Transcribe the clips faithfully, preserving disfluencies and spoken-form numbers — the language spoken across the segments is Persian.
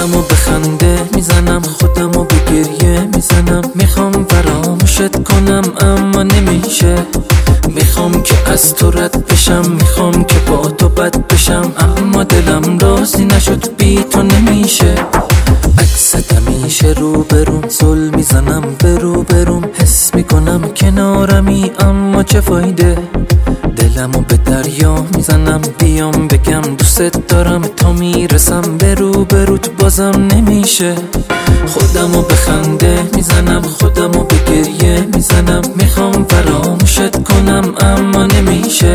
خودمو به خنده میزنم، خودمو به گریه میزنم. میخوام فراموشت کنم اما نمیشه. میخوام که از تو رد بشم، میخوام که با تو بد بشم، اما دلم راضی نشد، بی تو نمیشه. عکست همیشه رو بروم، زل میزنم به رو بروم. حس میکنم کنارمی اما چه فایده. دلمو به دریا میزنم، بیام بگم دوست دارم، تا میرسم به رو بروت بازم نمیشه. خودمو به خنده میزنم، خودمو به گریه میزنم. میخوام فراموشت کنم اما نمیشه.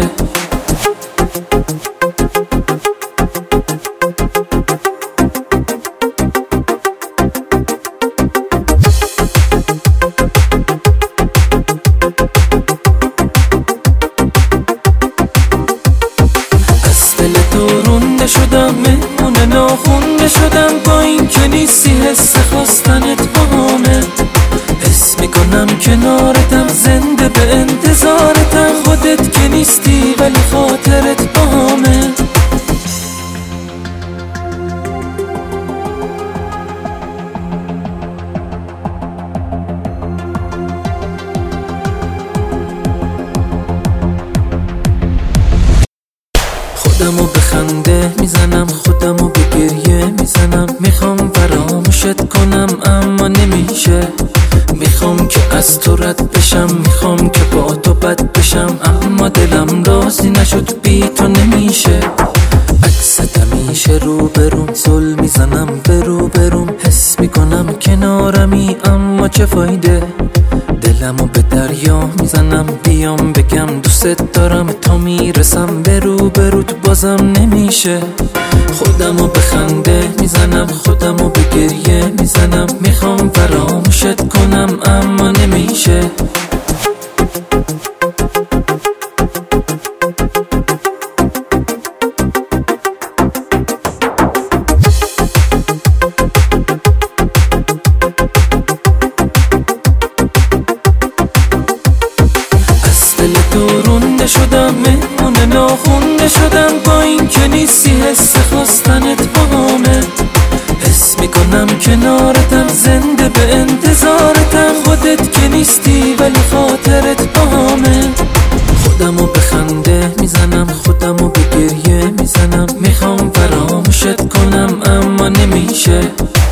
شدم مهمون ناخونده شدم، با این که نیستی حس خواستنت باهامه. حس میکنم کنارتم، زنده به انتظارتم. خودت که نیستی ولی خاطرت باهامه. خودمو به خنده میزنم، خودمو به گریه میزنم. میخوام فراموشت کنم اما نمیشه. میخوام که از تو رد بشم، میخوام که با تو بد بشم، اما دلم راضی نشد، بی تو نمیشه. عکست همیشه رو بروم، زل میزنم به رو بروم. حس میکنم کنارمی اما چه فایده. دلمو به دریا میزنم، بیام بگم دوست دارم، تا میرسم به رو بروت بازم نمیشه. خودمو به خنده میزنم، خودمو به گریه میزنم. میخوام فراموشت کنم اما نمیشه. شدم مهمون ناخونده شدم، با این که نیستی حس خواستنت باهامه. حس میکنم کنارتم، زنده به انتظارتم. خودت که نیستی ولی خاطرت باهامه. خودمو به خنده میزنم، خودمو به گریه میزنم. میخوام فراموشت کنم اما نمیشه.